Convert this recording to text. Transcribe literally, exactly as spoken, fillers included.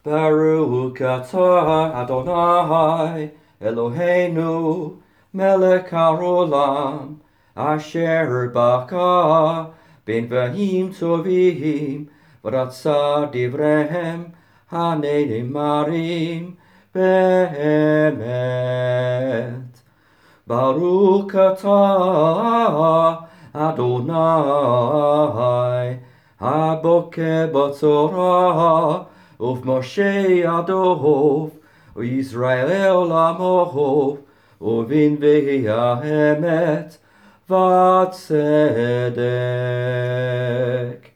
Baruch atah Adonai Eloheinu melech haolam asher baka ben vahim tovim v'ratza divrehem haneimarim be'emet. Baruch atah Adonai haboker b'tzorah Uf Moshe Adov, O Israel Amov, Uvin Ve'Haemet, Vatzedek.